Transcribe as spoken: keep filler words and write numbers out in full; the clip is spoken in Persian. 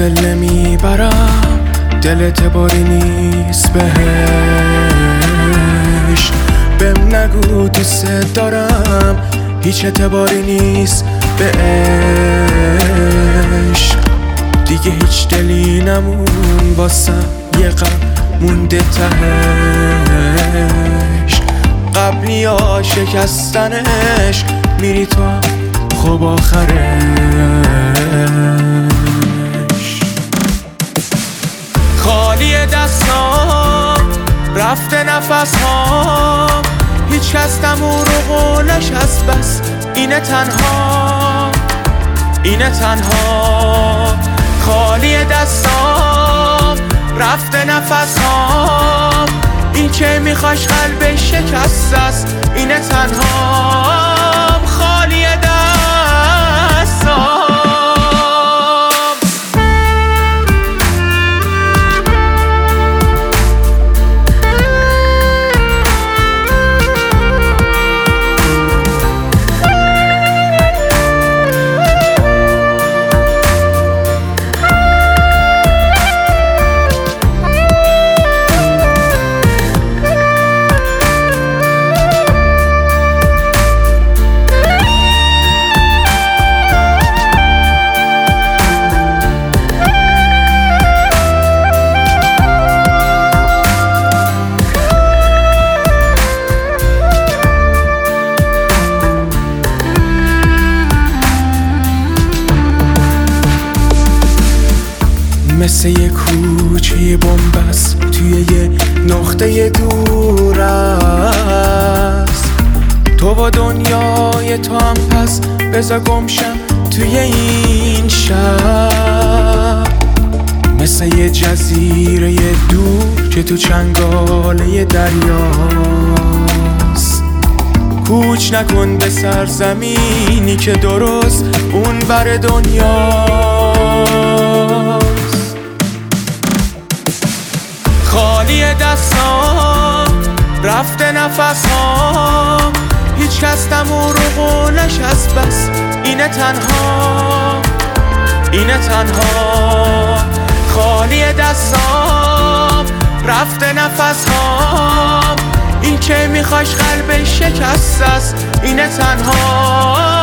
دل نمیبرم، دل اعتباری نیست بهش. بهم نگو دوست دارم، هیچ اعتباری نیست بهش. دیگه هیچ دلی نمون واسم، یه غم مونده تهش. قبلی ها شکستنش، میری تو خب آخرش. خالی دستام، رفته نفس ها، هیچ کس نمون رو قولش هست، بس اینه تنها، اینه تنها. خالی دستام، رفته نفس ها، این که میخواش قلبش شکست است، اینه تنها. خالی دستام. مثل یه کوچه بنبست توی یه نقطه دور است. تو و دنیای تو هم پس بذار گمشم توی این شب. مثل یه جزیره دور که تو چنگاله دریاست. کوچ نکن به سرزمینی که درست اون بر دنیاست. خالی دستام، رفته نفس ها، هیچ کس نمون رو قولش هست، بس اینه تنها، اینه تنها. خالی دستام، رفته نفس ها، این که میخواش قلبش شکست است، اینه تنها.